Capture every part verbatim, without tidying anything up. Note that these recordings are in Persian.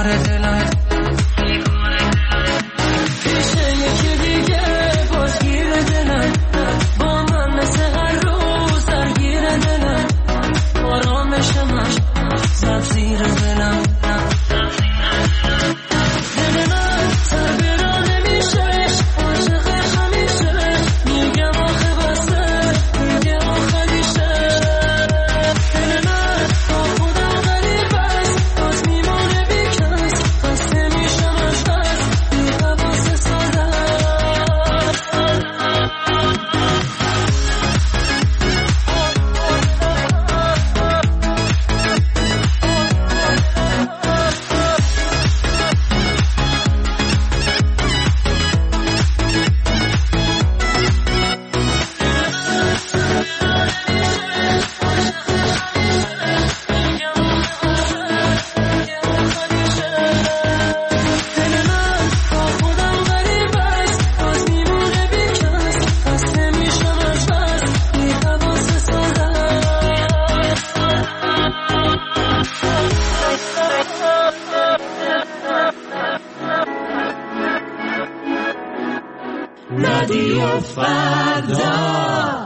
بیگونه دلم پیشه یکی دیگه بازگیر دلم با من مثل هر روز درگیر دلم آرامشم زد زیر دلم دل من تربیرا نمیشه عاشقش همیشه میگم آخه بسه میگه آخه میشه دل من با خودم غریب است باز میمونه بیکس بسته میشم از دست بی حواس ساده رادیو فردا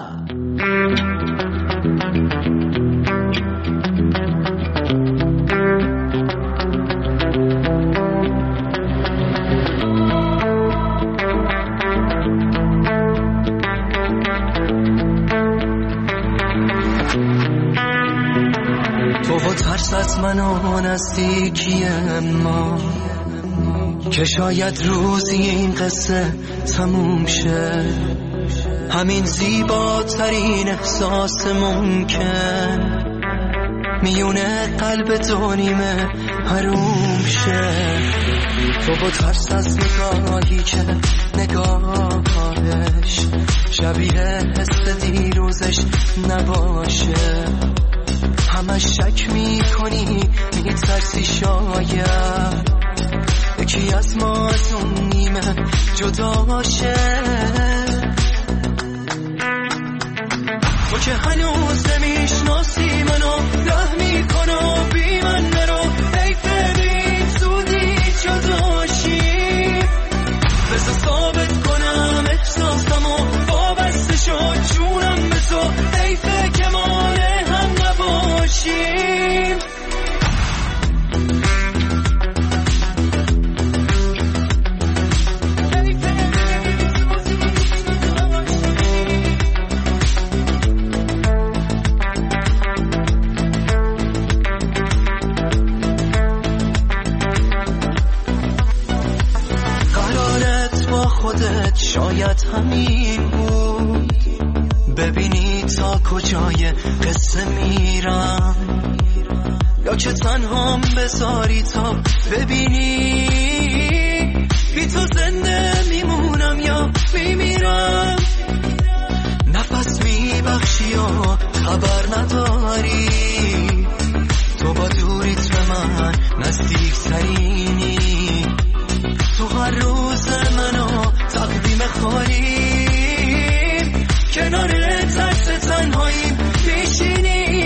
تو و ترس از من و نزدیکی ما که شاید روزی این قصه تموم شه همین زیباترین احساس ممکن میونه قلب دو نیمه حروم شه تو با ترس از نگاهی که نگاهش شبیه حس دیروزش نباشه همش شک میکنی میترسی شاید یکی از ما از اون نیمه جدا شه تو که هنوز نمیشناسی منو ره میکنو بی من نرو حیفه بی زودی جدا شی بذار ثابت کنم احساسمو وابسته شد جونم به تو حیفه که مانع هم نباشیم خودت شاید همین بود ببینی تا کجای قصه میرم یا که تنهام بذاری تا ببینی بی تو زنده میمونم یا میمیرم نفس میبخشی و خبر نداری تو با دوریت به من نزدیک ترینی تو هر روز منو تقدیم خواهیم کنار ترس تنهاییم میشینی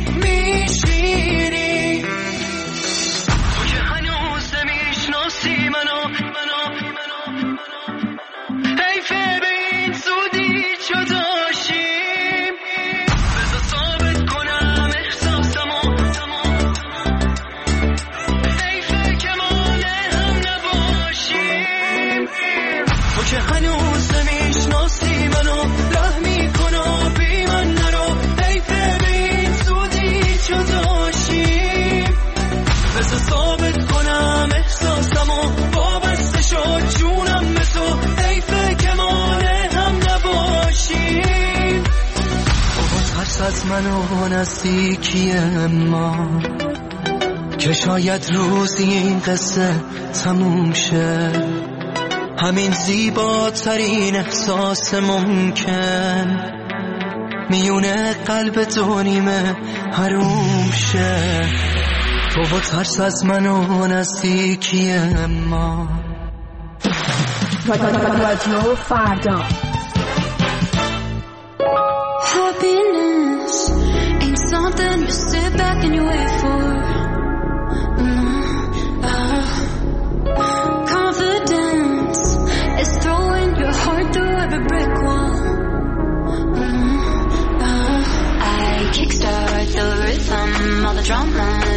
میشینی تو که هنوز نمیشناسی منو حیفه به این زودی جدا شیم بذار ثابت کنم احساسمو که هنوز نمیشناسی منو ره میکنو بی من نرو حیفه به این زودی جدا شیم بذار ثابت کنم احساسمو وابسته شد جونم به تو حیفه که مانع هم نباشیم بابا ترس از منو نزدیکی ما که شاید روزی این قصه تموم شه همین زیباترین احساس ممکن میونه قلب دو نیمه حروم شه تو با ترس از من و نزدیکی ما رادیو فردا Happiness ain't something you sit back and you wait for. mm, uh.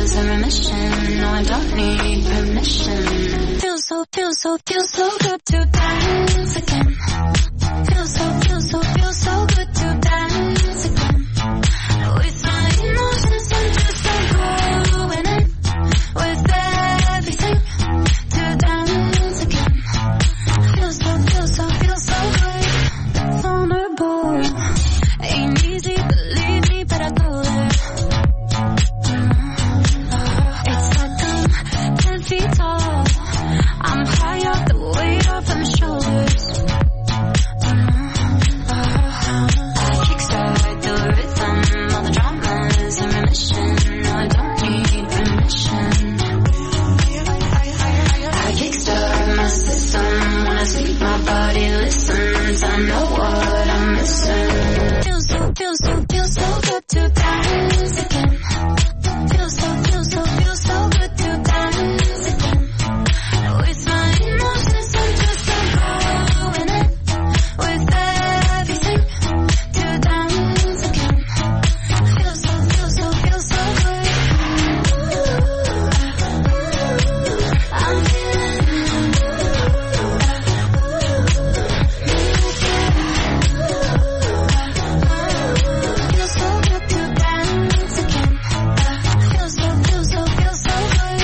is a remission. No, I don't need permission. Feel so, feel so, feel so good to dance again. Feel so, feel so, feel so good to dance again. With my emotions, I'm just like going in with everything to dance again. Feel so, feel so, feel so good. Vulnerable. Ain't easy, believe me, but I go there. It's like I'm ten feet tall. I'm high off the weight off of my shoulders. I kickstart the rhythm, all the drama's in remission. No, I don't need permission. I kickstart my system when I sleep, my body listens. I know what I'm missing. Feel so, feel so, feel so good to dance again. Feel so, feel so, feel so good to dance again. With my emotions, I'm just like going in with everything to dance again. Feel so, feel so, feel so good. I'm feeling. Feel so good to dance again. Feel so, feel so, feel so good.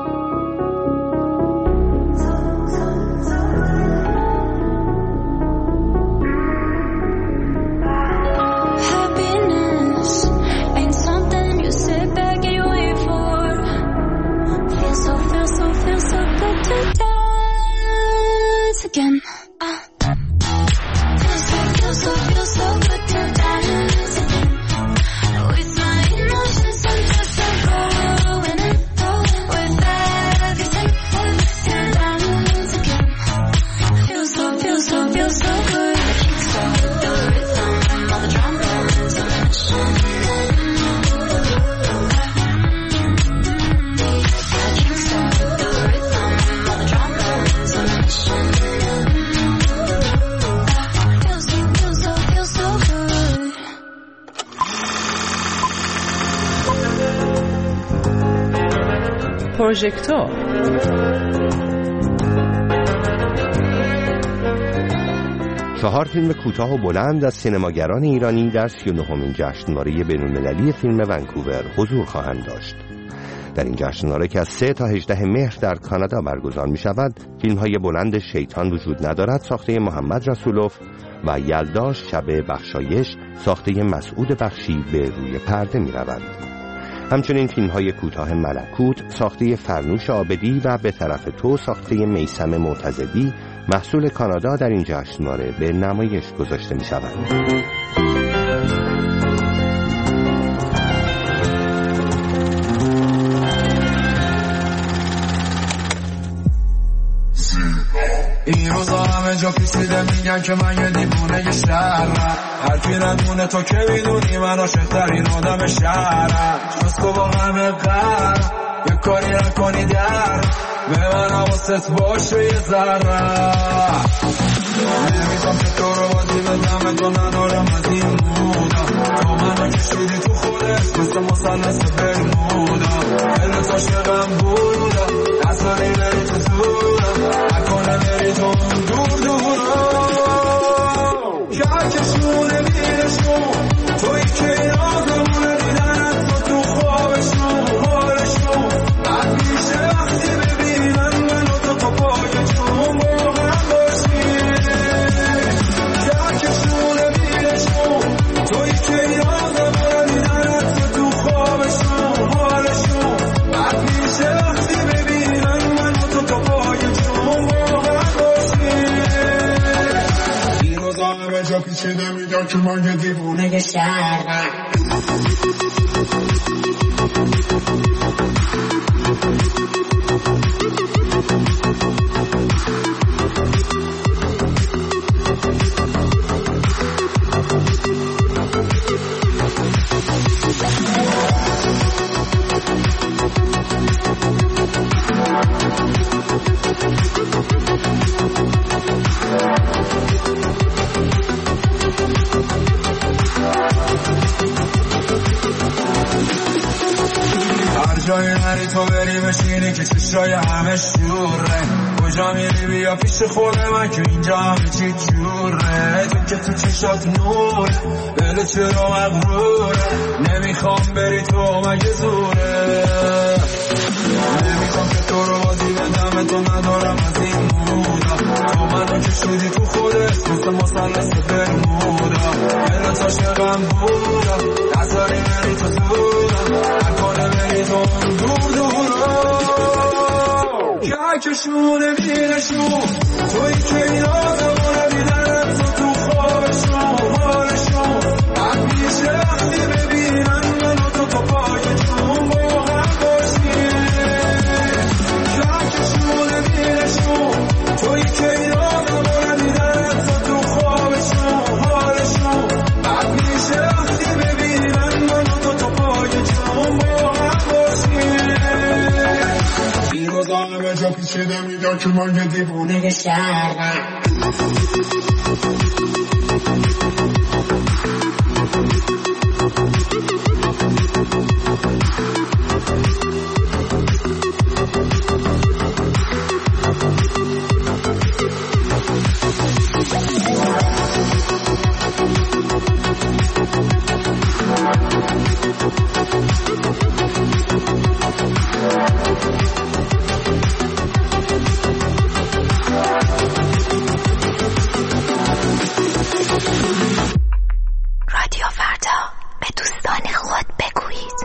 Happiness ain't something you sit back and you wait for. Feel so, feel so, feel so good to dance again. Ah. Feel so, feel so, feel so good to dance again. With my emotions, I'm just like going in with everything to dance again. Feel so, feel so, feel so good. Kickstart the rhythm, all the drama's in remission. I kickstart the rhythm, all the drama's in remission. Feel so, feel so, feel so good. پروژکتور چهار فیلم کوتاه و بلند از سینماگران ایرانی در سی و نهمین جشنواره بین‌المللی فیلم ونکوور حضور خواهند داشت. در این جشنواره که از سه تا هجده مهر در کانادا برگزار می شود، فیلم های بلند شیطان وجود ندارد ساخته محمد رسولوف و یلداش شب بخشایش ساخته مسعود بخشی به روی پرده می روند. همچنین فیلم های کوتاه ملکوت ساخته فرنوش عابدی و به طرف تو ساخته میثم معتزدی محصول کانادا در این جشنواره به نمایش گذاشته می شوند. این روزا همه جا پیچیده میگن که من یه دیوونه شهرم، هر کی ندونه تو که میدونی من عاشق‌ترین آدم شهرم. جز تو با همه قرم یه کاری نکنی در به من حواست باشه یه ذره. نمیدونم که تو رو بازی بدم تو ندارم از این بودم، تو منو کشیدی تو خودت مثل مثلث برمودا. دلت عاشقم بودم اصلا نمیری تو زورم، نکنه بری تو دور دورم. کهکشونه میرشون توی که یادمونه دیدنت تو تو خوابشون حالشون بد میشه وقتی ببینن منو تو تو پاکشون واقعا باشی. کهکشونه میرشون توی که یادمونه دیدنت تو تو خوابشون حالشون بد میشه وقتی ببینن منو تو تو پاکشون واقعا باشی. این روزا همه جا پیچیده میگن که من یه دیوونه شهرم. کجایی نری تو بری بشینی که چشای همه شوره، کجا میری بیا پیش خود من که اینجا همه چی جوره، تو که تو چشات نور دل چرا مغروره، نمیخوام بری تو مگه زوره، نمیخوام که تو رو بازی بدم تو ندارم از این مودا، تو منو که شدی تو خودت مثل مثلث برمودا، دلت عاشقم بودا نذاری بری تو زورم، نکنه بری تو دور دورا که هکشونه بینشون توی که این آزمونه بیدنم تو تو خوابشون حالشون حق میشه وقتی ببینن منو تو تو پای جون با هم باشیم که هکشونه بینشون توی که این آزمونه بیدنم تو تو خوابشون حالشون حق میشه وقتی ببینن منو تو تو پای جون با هم باشیم این روزانه به جا پیچیده میگن که من یه دیوونه شهرم رادیو فردا به دوستان خود بگویید.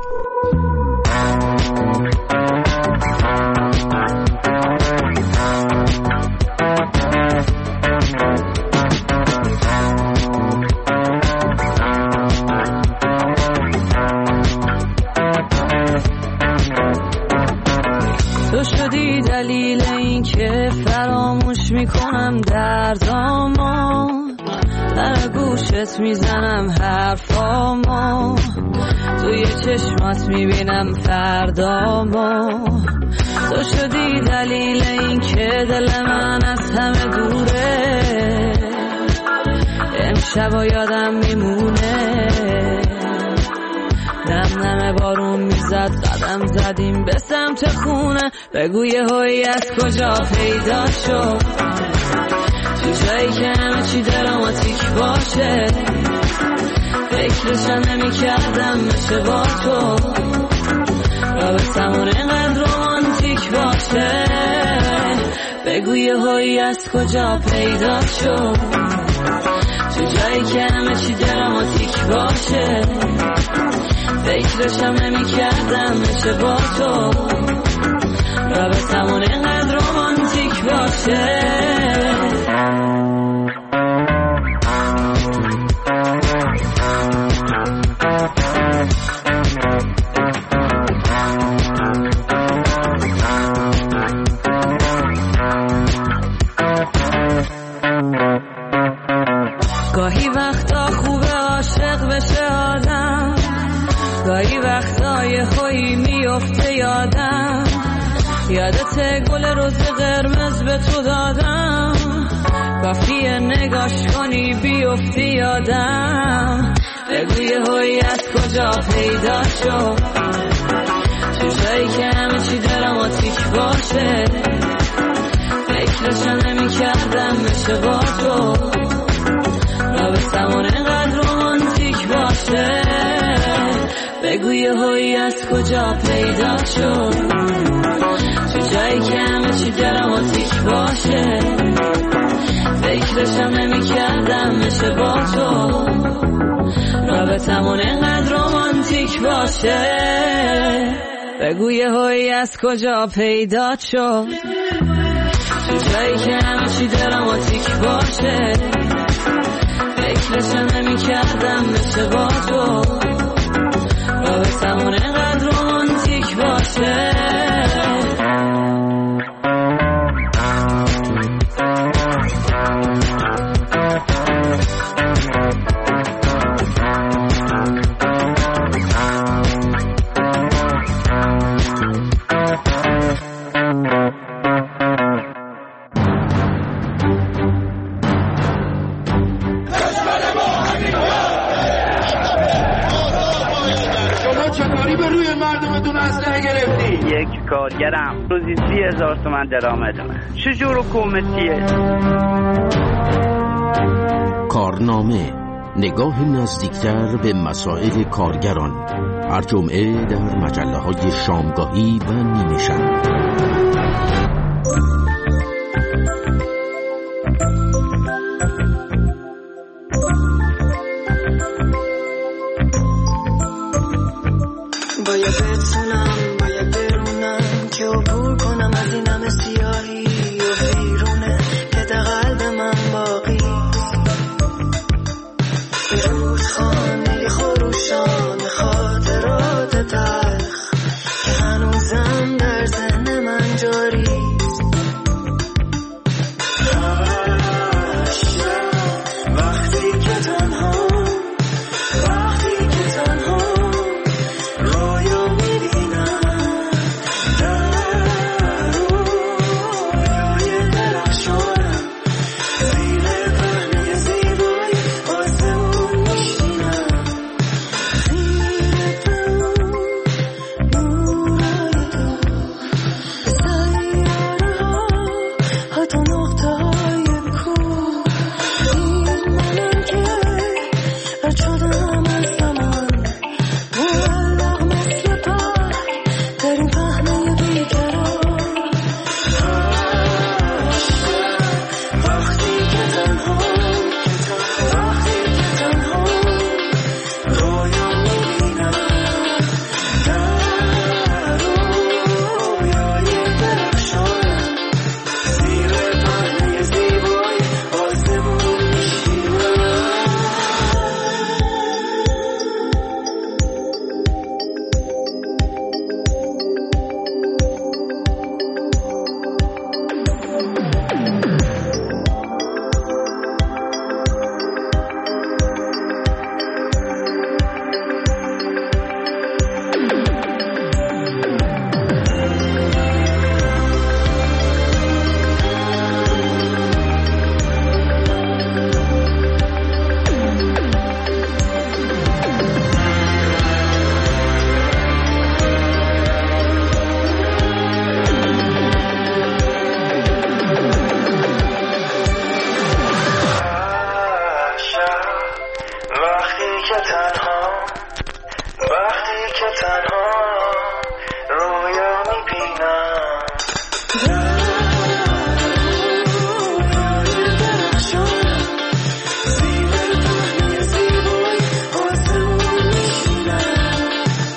تو شدی دلیل این که فراموش میکنم دردامو، در گوشت میزنم حرفامو، توی چشمات میبینم فردامو، تو شدی دلیل این که دل من از همه دوره، امشب و یادم میمونه، نم نم بارون میزد قدم زدیم به سمت خونه، بگو یه هایی از کجا پیدا شد، تو جایی که همه چی دراماتیک باشه، فکرشم نمی کردم بشه با تو، رابطمون اینقدر رومانتیک باشه، بگو یه هایی از کجا پیدا شد، تو جایی که همه چی دراماتیک باشه، فکرشم نمی کردم بشه با تو، رابطمون اینقدر رومانتیک باشه. گاهی وقتا خوبه عاشق بشه آدم، گاهی وقتا یه خویی میفته یادم، یادت گل روز قرمز به تو دادم، کافیه نگاش کنی بیفتی یادم، بگو یه هایی از کجا پیدا شد، تو جایی که همه چی دراماتیک باشه، فکرشم نمی کردم بشه با تو، رابطمون اینقدر رومانتیک باشه، بگو یه هایی از کجا پیدا شد، تو جایی که همه چی دراماتیک باشه، فکرشم نمی کردم بشه با تو، رابطمون اینقدر رومانتیک باشه، بگو یه هایی از کجا پیدا شد، تو جایی که همه چی دراماتیک باشه، فکرشم نمی کردم بشه با تو، رابطمون اینقدر رومانتیک باشه. چکاری به روی مردم یک کارگرم، روزی سی هزار تومن درآمدمه. چجور حکومتیه؟ کارنامه، نگاه نزدیکتر به مسائل کارگران، هر جمعه در مجله های شامگاهی و نیمه شب. باید بتونم باید برونم که عبور کنم از این همه سیاهی و بیرونه که در قلب من باقی یه رودخانه خروشان خاطرات تلخ که هنوزم در ذهن من جاری وقتی که تنها وقتی که تنها رویا میبینم در رویای درخشانم زیر پهنه زیبایی آسمون میشینم زیر پهنه نورای تو سیاره ها حتی نقطه های کوه این منم که رد شدم از زمان معلق مثل پر در این پهنه بیقرار وقتی که تنها وقتی که تنها رویا میبینم در رویای درخشانم زیر پهنه زیبایی آسمون میشینم وقتی که تنها وقتی که تنها رویا میبینم رویای درخشانم زیر پهنه زیبایی آسمون میشینم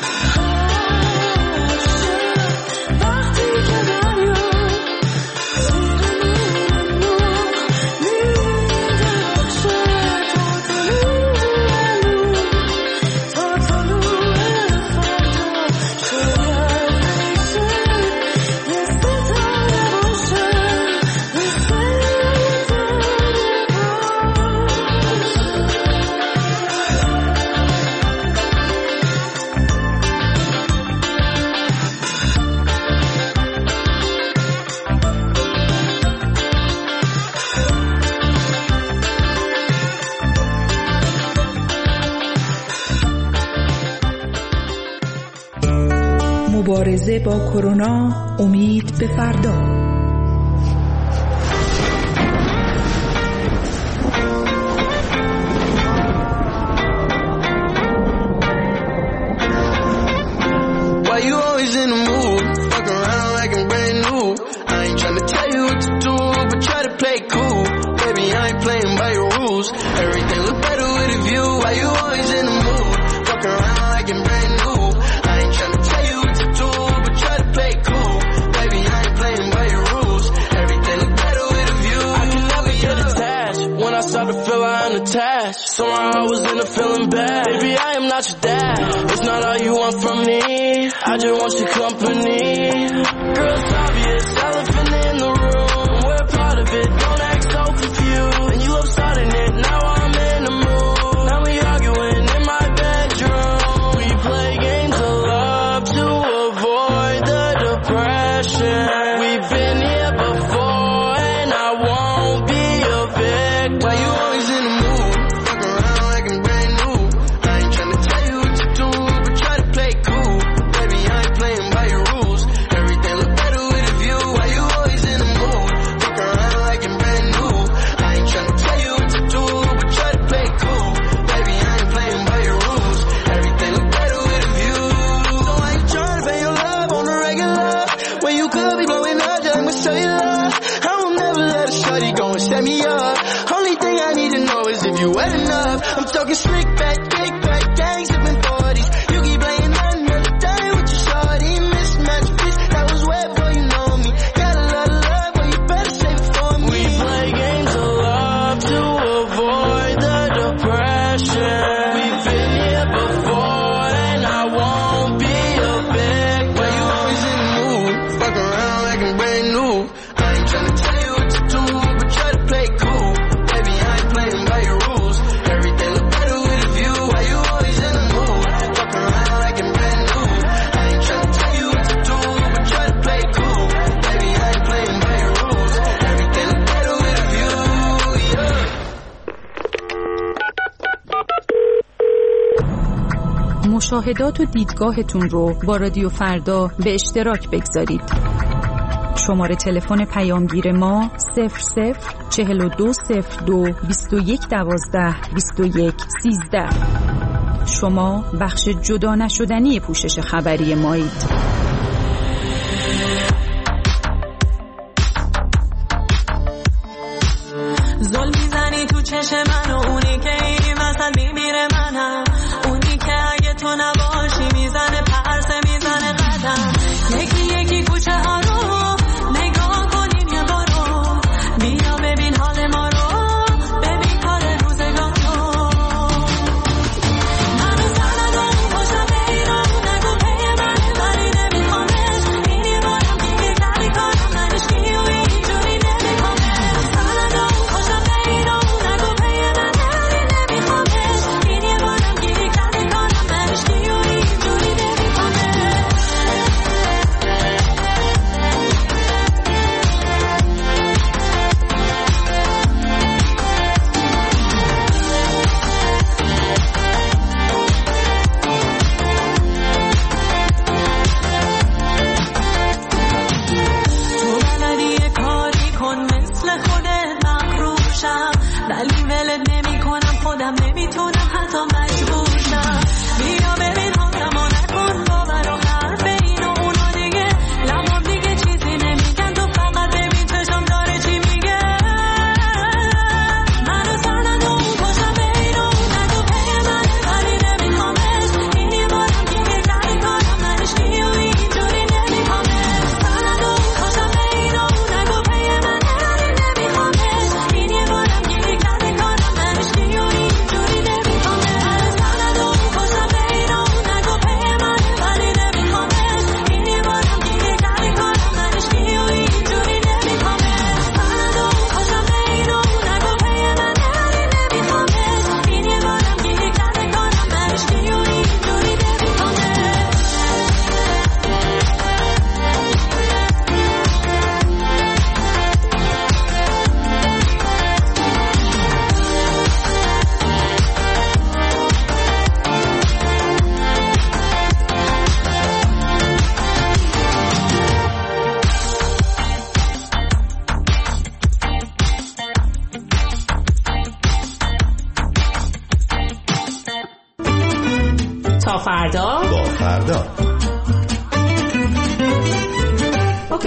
وقتی که دریا زیر نور میدرخشه تا طلوع فردا شاید بشه یه ستاره باشه یه ستاره مبارزه با کرونا، امید به فردا. Why you always in the mood? Fuck around like I'm brand new. I ain't tryna tell you what to do, but try to play cool. Baby, I ain't playing by your rules. Everything look better with a view. Why you always in the mood? Fuck around like I'm brand new. I ain't tryna tell you what to do, but try to play cool. Baby, I ain't playing by your rules. Everything look better with a view. I can never get attached. When I start to feel I'm attached, somehow I was in a feeling bad. Baby, I am not your dad. It's not all you want from me. I just want your company. Girl, it's obvious, elephant in the room. We're part of it, don't act so confused. And you love starting it, now I'm in the mood. Now we arguing in my bedroom. We play games of love to avoid the depression. We've been here before and I won't be a victim. Why you always in the mood? Fuck around like I'm brand new. I ain't tryna tell you what to do, but try to play cool. Baby, I ain't playing by your rules. talking slick back, kick back, gang sipping forties. You keep playing another day with your shorty. Mismatch bitch, that was wet, boy, you know me. Got a lot of love, but you better save it for me. We play games of love to avoid the depression. We've been here before, and I won't be a big. Why you always in the mood? Fuck around like I'm brand new. I ain't tryna tell you what to do, but try to play cool. Baby, I ain't playing by your rules. Everything look better with a view. Why you always in the mood? Fuck around like I'm brand new. I ain't tryna tell you what to do, but try to play cool. Baby, I ain't playing by your rules. Everything look better with a view, yeah. مشاهدات و دیدگاهتون رو با رادیو فردا به اشتراک بگذارید. شماره تلفن پیامگیر ما صفر صفر چهل و دو صفر دو بیست و یک دوازده بیست و یک سیزده. شما بخش جدا نشدنی پوشش خبری مایید. زل میزنی تو چشم من و اونی که این وسط میمیره منم. اونی که اگه تو نباشی میزنه پرسه میزنه قدم. یکی یکی کوچه ها رو نگاه کنیم یه بارو. بیا ببین حال ما رو، ببین کار روزگار رو. منو سند و اون پشتم به ایران نگو پی من ولی نمیخوامش. این یه بارم دیگه کردی کارم ننشکی و اینجوری نمیخوامش. سند و اون پشتم به ایران نگو پی من ولی نمیخوامش. این یه بارم دیگه کردی کارم ننشکی و اینجوری نمیخوامش. تو بلدی یه کاری کن مثل خودت مغروشم، ولی ولت نمی کنم خودم نمیتونم حتی مجبور شم. بیا ببین حالمو نکن باور و حرف این و اونا دیگه. لبام دیگه چیزی نمیگن، تو فقط ببین چشم داره چی میگه. منو سند و اون پشتم به این و اون نگو پی منه ولی نمیخوامش. این یه بارم دیگه کردی کارم ننشکی و اینجوری نمیخوامش. سند و اون پشتم به این و اون نگو پی منه ولی نمیخوامش. این یه بارم دیگه کردی کارم ننشکی و اینجوری نمیخوامش. سند و اون پشتم به این و اون نگو پی منه ولی نمیخوامش. این یه بارم دیگه کردی کارم ننشکی و اینجوری نمیخوامش. سند و اون پشتم به این و اون نگو پی منه ولی نمیخوامش. این یه بارم دیگه کردی کارم ننشکی و اینجوری نمیخوامش. تا فردا. با فردا. اوکی.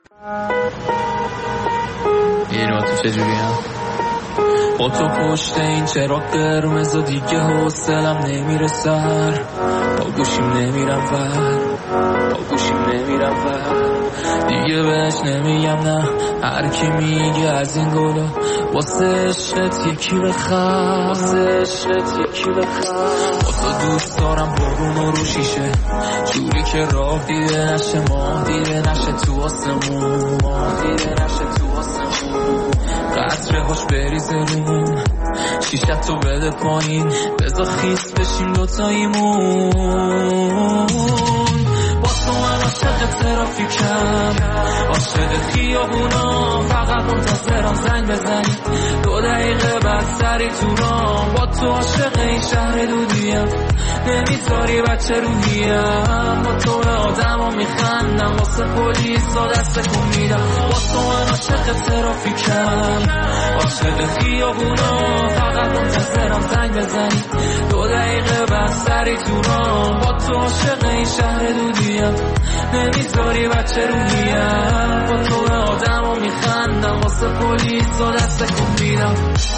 اینا تو چجوری هم؟ با تو پشت این چراغ قرمز و دیگه حوصلم نمیره سر. با گوشیم نمیرم ور، با گوشیم نمیرم ور. دیگه بهش نمیگم نه، هر کی میگه از این گلا واسه عشقت یکی بخر، واسه عشقت یکی بخر. با تو دوست دارم بارون و رو شیشه، جوری که راه دیده نشه، ماه دیده نشه تو آسمون، ماه دیده نشه تو آسمون. قطره هاش بریزه روم، شیشت تو بده پایین، بذار خیس بشیم دوتاییمون. با تو من عاشق ترافیکم، عاشق خیابونا، فقط منتظرم زنگ بزنی دو دقیقه بعد سری تو رام. با تو عاشق این شهر دودیم، نمیذاری بچه روحیم. با تو به آدم ها میخندم، واسه پلیس ها دست کن میدم. با تو من عاشق ترافیکم، عاشق خیابونا، فقط منتظرم زنگ بزنی دو دقیقه بعد سری تو رام. با تو عاشق این شهر دودیم، نمیذاری بچه روحیم. با تو به آدم ها میخندم، واسه پلیس ها دست کن میدم.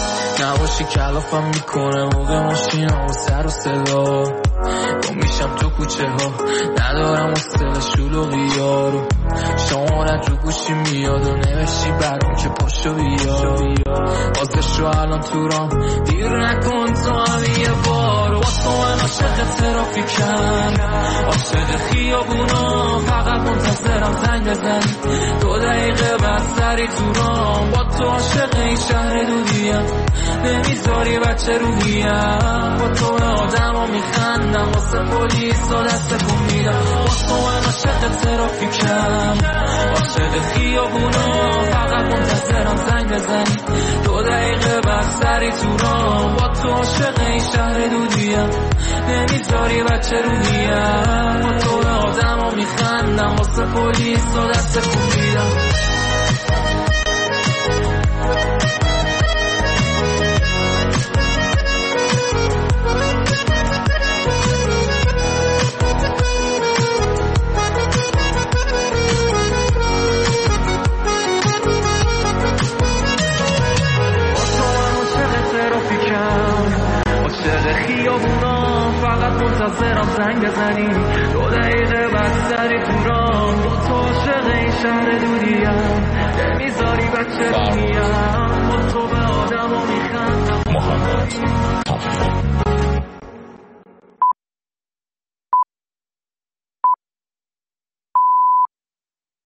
نباشی کلافم میکنه موقع ماشین ها و سر و صدا گم میشم تو کوچه ها ندارم حوصله شلوغی ها رو شمارت رو گوشی میاد و نوشتی برام که پاشو بیا بازش رو الان تو رام دیر نکن تو هم یه بار واسه من عاشق ترافیکم عاشق خیابونا فقط منتظرم زنگ بزنی دو دقیقه بعد سری تو رام با تو عاشق این شهر دودیم نمیذاری بچه روحیم با تو به آدم ها میخندم واسه پولیس و دست کن میدم واسه من عاشق ترافیکم عاشق خیابونا فقط منتظرم زنگ بزنی دو دقیقه بعد سری تو رام با تو عاشق این شهر دودیم نمیذاری بچه روحیم با تو به آدم ها میخندم واسه پولیس و دست کن میدم خیابونا فقط منتظرم زنگ بزنی دو دقیقه بعد سری تو رام با تو عاشق این شهر دودیم نمیذاری بچه رویم با تو به آدم و میخندم محمد